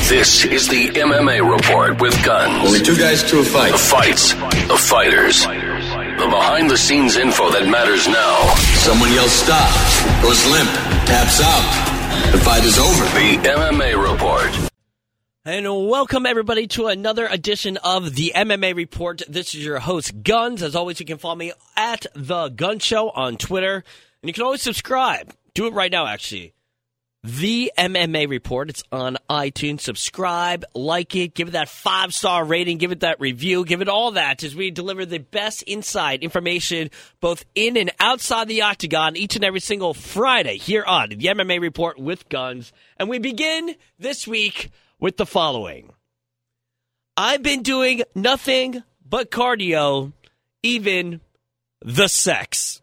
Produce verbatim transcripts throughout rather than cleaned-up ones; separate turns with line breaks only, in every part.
This is the M M A Report with Guns.
Only two guys to a fight.
The fights, the fighters, the behind-the-scenes info that matters now.
Someone yells stop, goes limp, taps out. The fight is over.
The M M A Report.
And welcome, everybody, to another edition of the M M A Report. This is your host, Guns. As always, you can follow me at The Gun Show on Twitter. And you can always subscribe. Do it right now, actually. The M M A Report. It's on iTunes. Subscribe, like it, give it that five-star rating, give it that review, give it all that as we deliver the best inside information both in and outside the octagon each and every single Friday here on the M M A Report with Guns. And we begin this week with the following. I've been doing nothing but cardio, even the sex.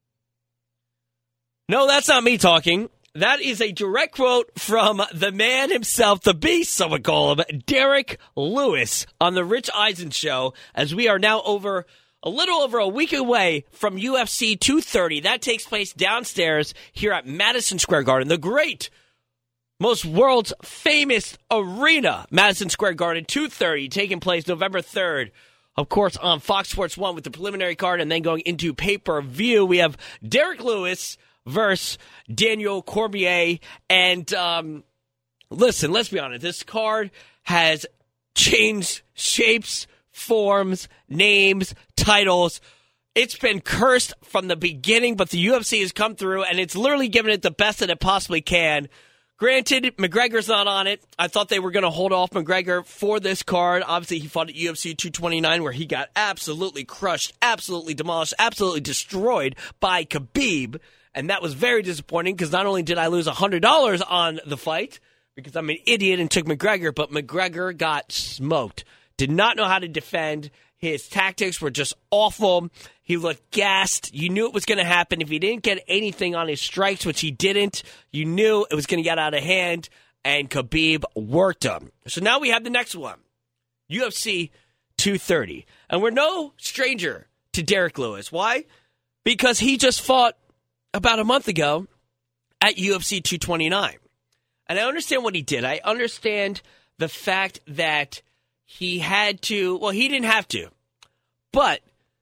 No, that's not me talking. That is a direct quote from the man himself, the beast, some would call him, Derek Lewis, on the Rich Eisen Show, as we are now over a little over a week away from U F C two thirty. That takes place downstairs here at Madison Square Garden, the great, most world's famous arena, Madison Square Garden, two thirty, taking place November third. Of course, on Fox Sports one with the preliminary card and then going into pay-per-view. We have Derek Lewis versus Daniel Cormier. And um, listen, let's be honest. This card has changed shapes, forms, names, titles. It's been cursed from the beginning, but the U F C has come through, and it's literally given it the best that it possibly can. Granted, McGregor's not on it. I thought they were going to hold off McGregor for this card. Obviously, he fought at U F C two twenty-nine, where he got absolutely crushed, absolutely demolished, absolutely destroyed by Khabib. And that was very disappointing because not only did I lose one hundred dollars on the fight because I'm an idiot and took McGregor, but McGregor got smoked. Did not know how to defend. His tactics were just awful. He looked gassed. You knew it was going to happen. If he didn't get anything on his strikes, which he didn't, you knew it was going to get out of hand, and Khabib worked him. So now we have the next one, U F C two thirty. And we're no stranger to Derek Lewis. Why? Because he just fought about a month ago at U F C two twenty-nine. And I understand what he did. I understand the fact that he had to, well, he didn't have to, but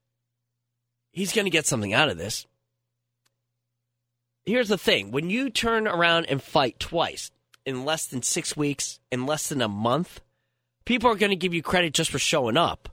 he's going to get something out of this. Here's the thing. When you turn around and fight twice in less than six weeks, in less than a month, people are going to give you credit just for showing up.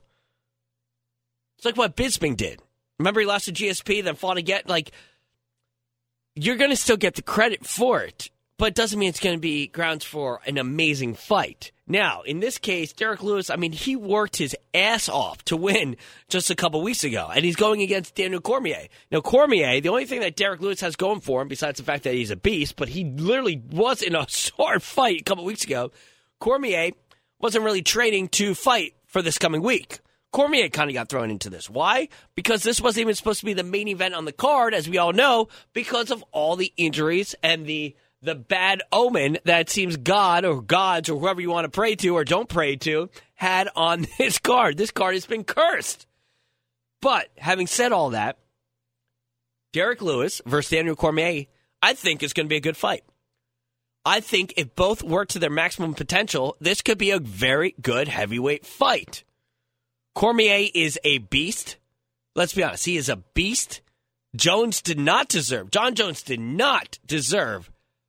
It's like what Bisping did. Remember he lost to G S P, then fought again? Like, you're going to still get the credit for it, but it doesn't mean it's going to be grounds for an amazing fight. Now, in this case, Derek Lewis, I mean, he worked his ass off to win just a couple weeks ago, and he's going against Daniel Cormier. Now, Cormier, the only thing that Derek Lewis has going for him, besides the fact that he's a beast, but he literally was in a hard fight a couple weeks ago, Cormier wasn't really training to fight for this coming week. Cormier kind of got thrown into this. Why? Because this wasn't even supposed to be the main event on the card, as we all know, because of all the injuries and the the bad omen that it seems God or gods or whoever you want to pray to or don't pray to had on this card. This card has been cursed. But having said all that, Derek Lewis versus Daniel Cormier, I think is going to be a good fight. I think if both work to their maximum potential, this could be a very good heavyweight fight. Cormier is a beast. Let's be honest. He is a beast. Jones did not deserve, John Jones did not deserve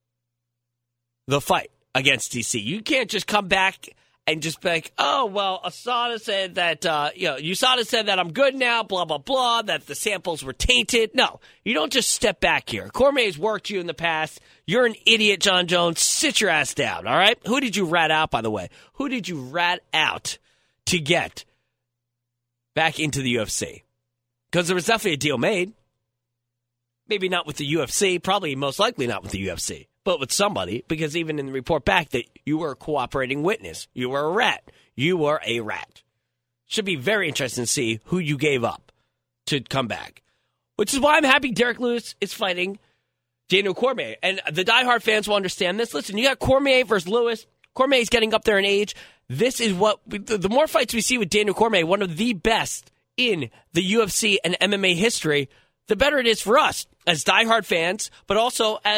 the fight against D C. You can't just come back and just be like, oh, well, Asada said that, uh, you know, U S A D A said that I'm good now, blah, blah, blah, that the samples were tainted. No, you don't just step back here. Cormier's worked you in the past. You're an idiot, John Jones. Sit your ass down, all right? Who did you rat out, by the way? Who did you rat out to get back into the U F C? Because there was definitely a deal made. Maybe not with the U F C, probably most likely not with the U F C, but with somebody, because even in the report back that you were a cooperating witness. You were a rat. You were a rat. Should be very interesting to see who you gave up to come back. Which is why I'm happy Derek Lewis is fighting Daniel Cormier. And the diehard fans will understand this. Listen, you got Cormier versus Lewis. Cormier's getting up there in age. This is what, the more fights we see with Daniel Cormier, one of the best in the U F C and M M A history, the better it is for us as diehard fans, but also as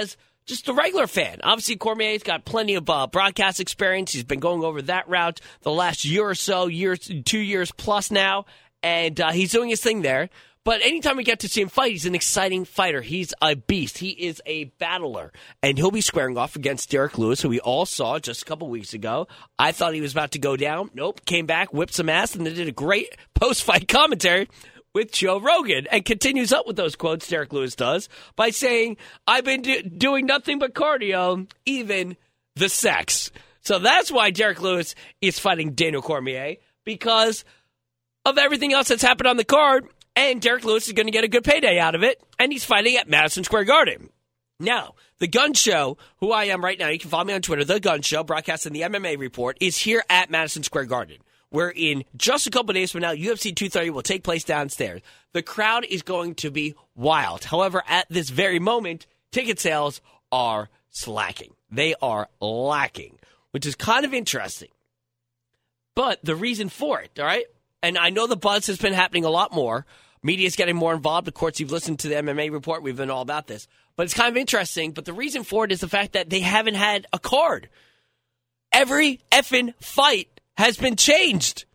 just a regular fan. Obviously, Cormier's got plenty of uh, broadcast experience. He's been going over that route the last year or so, years, two years plus now, and uh, he's doing his thing there. But anytime we get to see him fight, he's an exciting fighter. He's a beast. He is a battler. And he'll be squaring off against Derek Lewis, who we all saw just a couple weeks ago. I thought he was about to go down. Nope. Came back, whipped some ass, and then did a great post-fight commentary with Joe Rogan. And continues up with those quotes, Derek Lewis does, by saying, I've been do- doing nothing but cardio, even the sex. So that's why Derek Lewis is fighting Daniel Cormier, because of everything else that's happened on the card. And Derek Lewis is going to get a good payday out of it, and he's fighting at Madison Square Garden. Now, The Gun Show, who I am right now, you can follow me on Twitter, The Gun Show, broadcasting the M M A Report, is here at Madison Square Garden, where in just a couple days from now, U F C two thirty will take place downstairs. The crowd is going to be wild. However, at this very moment, ticket sales are slacking. They are lacking, which is kind of interesting. But the reason for it, all right? And I know the buzz has been happening a lot more. Media is getting more involved. Of course, you've listened to the M M A Report. We've been all about this. But it's kind of interesting. But the reason for it is the fact that they haven't had a card. Every effing fight has been changed.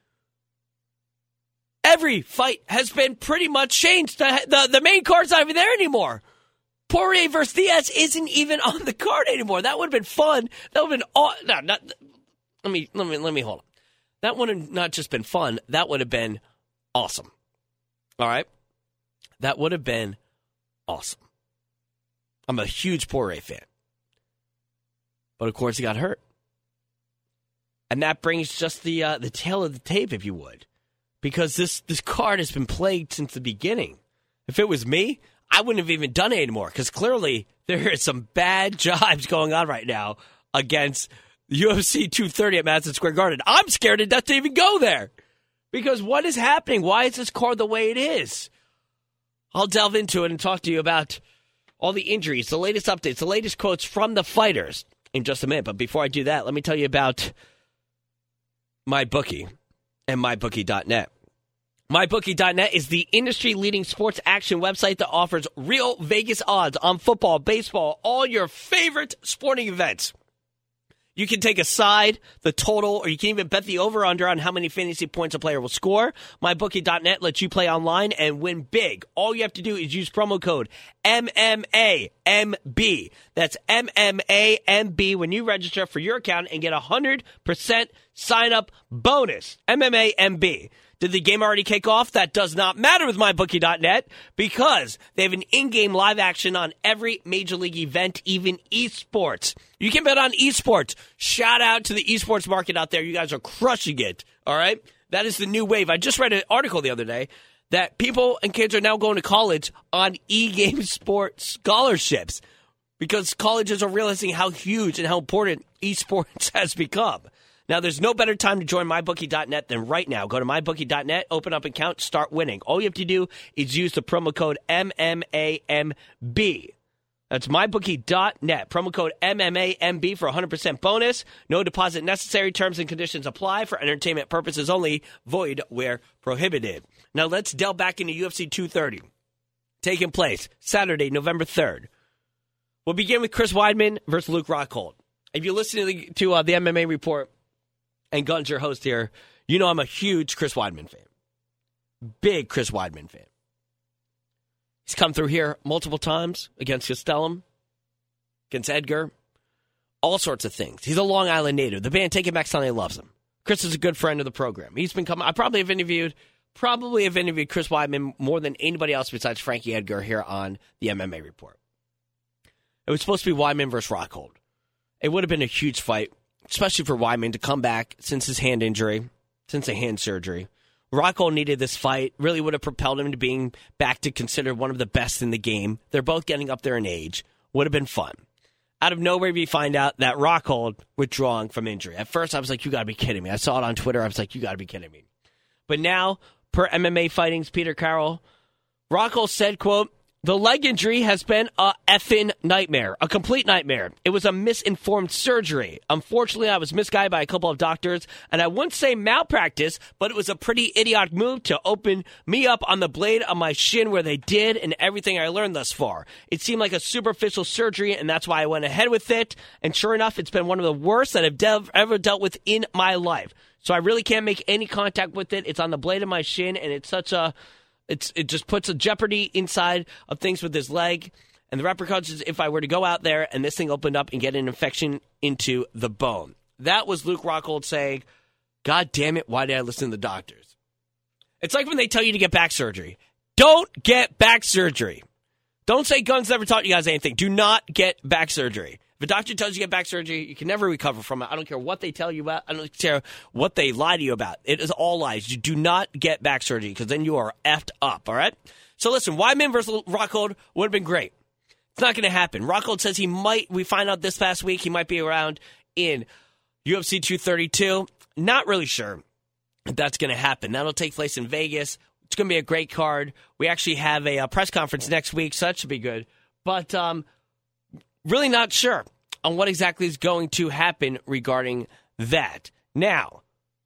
Every fight has been pretty much changed. The, the, the main card's not even there anymore. Poirier versus Diaz isn't even on the card anymore. That would have been fun. That would have been aw- no, not. Let me let me let me hold on. That would have not just been fun. That would have been awesome. All right? That would have been awesome. I'm a huge Poirier fan. But, of course, he got hurt. And that brings just the uh, the tail of the tape, if you would. Because this, this card has been plagued since the beginning. If it was me, I wouldn't have even done it anymore. Because clearly there is some bad jibes going on right now against U F C two thirty at Madison Square Garden. I'm scared to death to even go there. Because what is happening? Why is this card the way it is? I'll delve into it and talk to you about all the injuries, the latest updates, the latest quotes from the fighters in just a minute. But before I do that, let me tell you about MyBookie and my bookie dot net. my bookie dot net is the industry-leading sports action website that offers real Vegas odds on football, baseball, all your favorite sporting events. You can take a side, the total, or you can even bet the over-under on how many fantasy points a player will score. my bookie dot net lets you play online and win big. All you have to do is use promo code M M A M B. That's M M A M B when you register for your account and get a one hundred percent sign-up bonus. M M A M B. Did the game already kick off? That does not matter with my bookie dot net because they have an in-game live action on every major league event, even esports. You can bet on esports. Shout out to the esports market out there. You guys are crushing it, all right? That is the new wave. I just read an article the other day that people and kids are now going to college on e-game sport scholarships because colleges are realizing how huge and how important esports has become. Now, there's no better time to join my bookie dot net than right now. Go to my bookie dot net, open up an account, start winning. All you have to do is use the promo code M M A M B. That's my bookie dot net. Promo code M M A M B for one hundred percent bonus. No deposit necessary. Terms and conditions apply for entertainment purposes only. Void where prohibited. Now, let's delve back into U F C two thirty. Taking place Saturday, November third. We'll begin with Chris Weidman versus Luke Rockhold. If you listen to the, to, uh, the M M A Report, and Guns, your host here, you know I'm a huge Chris Weidman fan. Big Chris Weidman fan. He's come through here multiple times against Gastelum, against Edgar, all sorts of things. He's a Long Island native. The band Taking Back Sunday loves him. Chris is a good friend of the program. He's been coming. I probably have interviewed, probably have interviewed Chris Weidman more than anybody else besides Frankie Edgar here on the M M A Report. It was supposed to be Weidman versus Rockhold. It would have been a huge fight, especially for Weidman to come back since his hand injury, since a hand surgery. Rockhold needed this fight, really would have propelled him to being back to considered one of the best in the game. They're both getting up there in age. Would have been fun. Out of nowhere, we find out that Rockhold withdrawing from injury. At first, I was like, you got to be kidding me. I saw it on Twitter. I was like, you got to be kidding me. But now, per M M A Fighting's Peter Carroll, Rockhold said, quote, The leg injury has been a effing nightmare, a complete nightmare. It was a misinformed surgery. Unfortunately, I was misguided by a couple of doctors, and I wouldn't say malpractice, but it was a pretty idiotic move to open me up on the blade of my shin where they did, and everything I learned thus far. It seemed like a superficial surgery, and that's why I went ahead with it. And sure enough, it's been one of the worst that I've dev- ever dealt with in my life. So I really can't make any contact with it. It's on the blade of my shin, and it's such a... It's, it just puts a jeopardy inside of things with his leg. And the repercussions if I were to go out there and this thing opened up and get an infection into the bone. That was Luke Rockhold saying, God damn it, why did I listen to the doctors? It's like when they tell you to get back surgery. Don't get back surgery. Don't say guns never taught you guys anything. Do not get back surgery. If a doctor tells you to get back surgery, you can never recover from it. I don't care what they tell you about. I don't care what they lie to you about. It is all lies. You do not get back surgery because then you are effed up, all right? So listen, Weidman versus Rockhold would have been great. It's not going to happen. Rockhold says he might, we find out this past week, he might be around in U F C two thirty-two. Not really sure if that's going to happen. That'll take place in Vegas. It's going to be a great card. We actually have a, a press conference next week, so that should be good. But, um... really not sure on what exactly is going to happen regarding that. Now,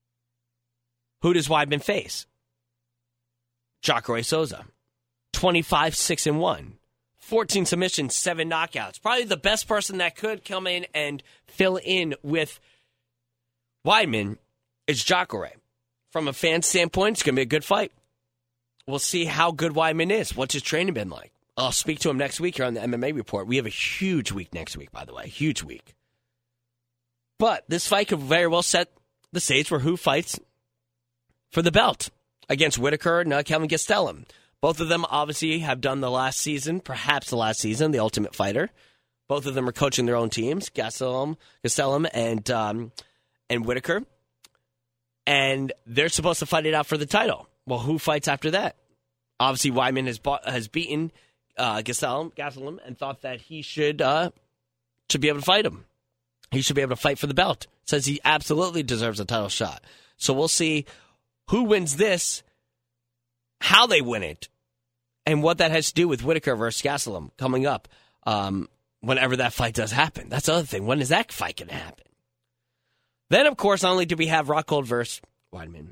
who does Weidman face? Jacare Souza. twenty-five, six, and one. fourteen submissions, seven knockouts. Probably the best person that could come in and fill in with Weidman is Jacare. From a fan standpoint, it's going to be a good fight. We'll see how good Weidman is. What's his training been like? I'll speak to him next week here on the M M A Report. We have a huge week next week, by the way. Huge week. But this fight could very well set the stage for who fights for the belt against Whitaker and uh, Kelvin Gastelum. Both of them obviously have done the last season, perhaps the last season, The Ultimate Fighter. Both of them are coaching their own teams, Gastelum, Gastelum and, um, and Whitaker. And they're supposed to fight it out for the title. Well, who fights after that? Obviously, Weidman has, bought, has beaten... Uh, Gastelum, Gastelum, and thought that he should uh, should be able to fight him. He should be able to fight for the belt. Says he absolutely deserves a title shot. So we'll see who wins this, how they win it, and what that has to do with Whitaker versus Gastelum coming up um, whenever that fight does happen. That's the other thing. When is that fight going to happen? Then, of course, not only did we have Rockhold versus Weidman,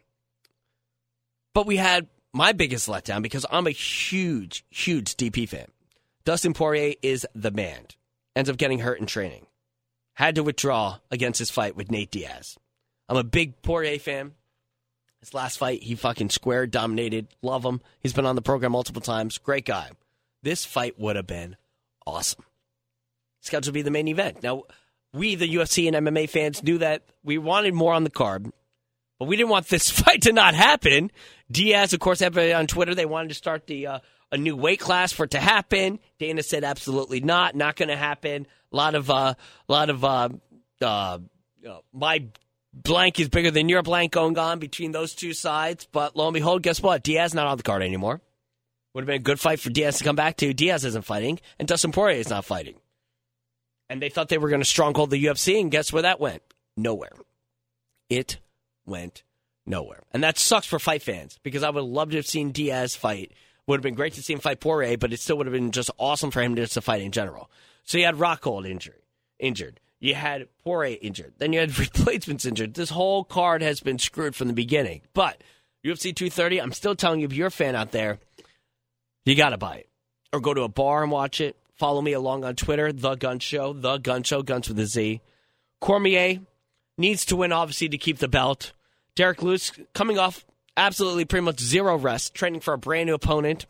but we had my biggest letdown, because I'm a huge, huge D P fan. Dustin Poirier is the man. Ends up getting hurt in training. Had to withdraw against his fight with Nate Diaz. I'm a big Poirier fan. His last fight, he fucking squared, dominated. Love him. He's been on the program multiple times. Great guy. This fight would have been awesome. Scheduled to be the main event. Now, we, the U F C and M M A fans, knew that we wanted more on the card, but we didn't want this fight to not happen. Diaz, of course, everybody on Twitter, they wanted to start the uh, a new weight class for it to happen. Dana said absolutely not, not going to happen. A lot of, uh, lot of, uh, uh, you know, my blank is bigger than your blank going on between those two sides. But lo and behold, guess what? Diaz not on the card anymore. Would have been a good fight for Diaz to come back to. Diaz isn't fighting, and Dustin Poirier is not fighting. And they thought they were going to stronghold the U F C, and guess where that went? Nowhere. It went nowhere. And that sucks for fight fans, because I would love to have seen Diaz fight. Would have been great to see him fight Poirier, but it still would have been just awesome for him just to fight in general. So you had Rockhold injury, injured. You had Poirier injured. Then you had replacements injured. This whole card has been screwed from the beginning. But U F C two thirty, I'm still telling you, if you're a fan out there, you got to buy it. Or go to a bar and watch it. Follow me along on Twitter, The Gun Show, The Gun Show, Guns with a Z. Cormier needs to win, obviously, to keep the belt. Derek Lewis coming off absolutely pretty much zero rest, training for a brand new opponent.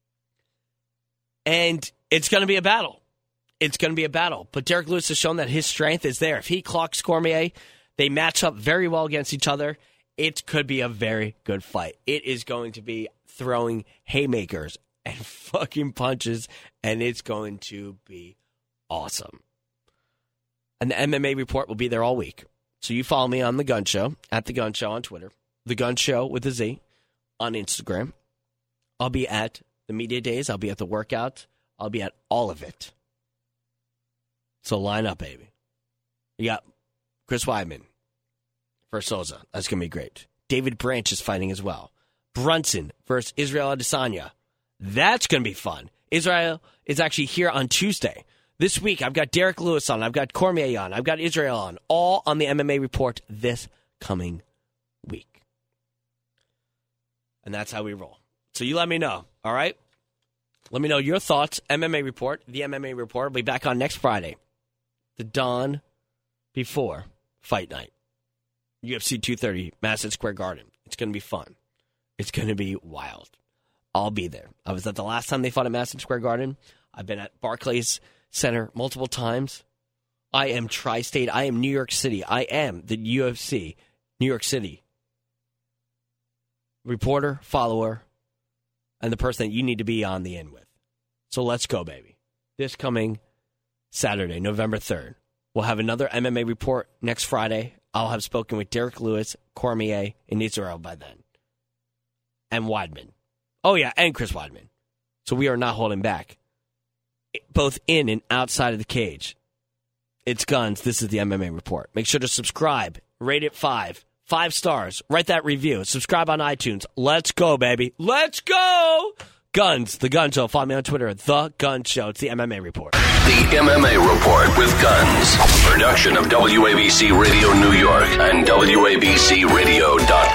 And it's going to be a battle. It's going to be a battle. But Derek Lewis has shown that his strength is there. If he clocks Cormier, they match up very well against each other. It could be a very good fight. It is going to be throwing haymakers and fucking punches, and it's going to be awesome. And the M M A Report will be there all week. So you follow me on The Gun Show, at The Gun Show on Twitter, The Gun Show with a Z on Instagram. I'll be at the media days. I'll be at the workout. I'll be at all of it. So line up, baby. You got Chris Weidman versus Souza. That's going to be great. David Branch is fighting as well. Brunson versus Israel Adesanya. That's going to be fun. Israel is actually here on Tuesday. This week, I've got Derek Lewis on. I've got Cormier on. I've got Israel on. All on the M M A Report this coming week. And that's how we roll. So you let me know, all right? Let me know your thoughts. M M A Report, the M M A Report, will be back on next Friday, the dawn before Fight Night. U F C two thirty, Madison Square Garden. It's going to be fun. It's going to be wild. I'll be there. I was at the last time they fought at Madison Square Garden. I've been at Barclays Center multiple times. I am tri-state. I am New York City. I am the U F C New York City reporter, follower, and the person that you need to be on the end with. So let's go, baby. This coming Saturday, November third, we'll have another M M A Report next Friday. I'll have spoken with Derek Lewis, Cormier, and Israel by then. And Weidman. Oh, yeah, and Chris Weidman. So we are not holding back. Both in and outside of the cage. It's guns. This is the M M A Report. Make sure to subscribe. Rate it five. Five stars. Write that review. Subscribe on iTunes. Let's go, baby. Let's go! Guns. The Gun Show. Follow me on Twitter at The Gun Show. It's the M M A Report.
The M M A Report with Guns. Production of W A B C Radio New York and W A B C radio dot com.